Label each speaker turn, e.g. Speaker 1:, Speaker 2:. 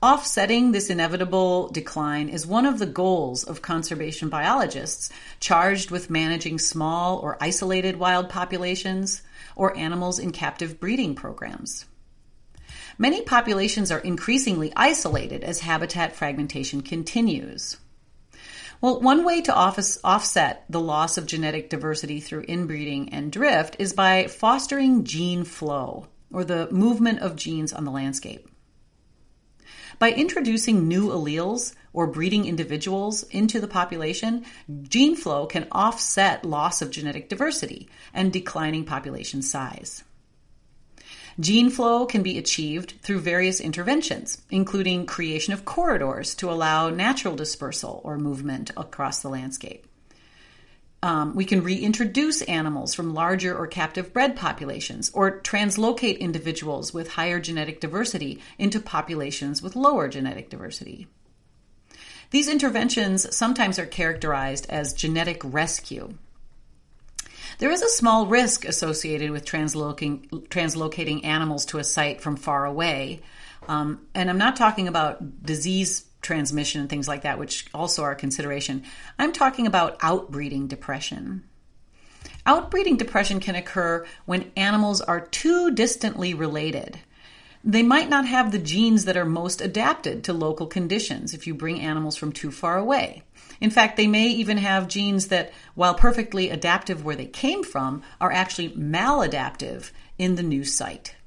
Speaker 1: Offsetting this inevitable decline is one of the goals of conservation biologists charged with managing small or isolated wild populations or animals in captive breeding programs. Many populations are increasingly isolated as habitat fragmentation continues. Well, one way to offset the loss of genetic diversity through inbreeding and drift is by fostering gene flow, or the movement of genes on the landscape. By introducing new alleles or breeding individuals into the population, gene flow can offset loss of genetic diversity and declining population size. Gene flow can be achieved through various interventions, including creation of corridors to allow natural dispersal or movement across the landscape. We can reintroduce animals from larger or captive bred populations, or translocate individuals with higher genetic diversity into populations with lower genetic diversity. These interventions sometimes are characterized as genetic rescue. There is a small risk associated with translocating animals to a site from far away. And I'm not talking about disease transmission and things like that, which also are a consideration. I'm talking about outbreeding depression. Outbreeding depression can occur when animals are too distantly related. They might not have the genes that are most adapted to local conditions if you bring animals from too far away. In fact, they may even have genes that, while perfectly adaptive where they came from, are actually maladaptive in the new site.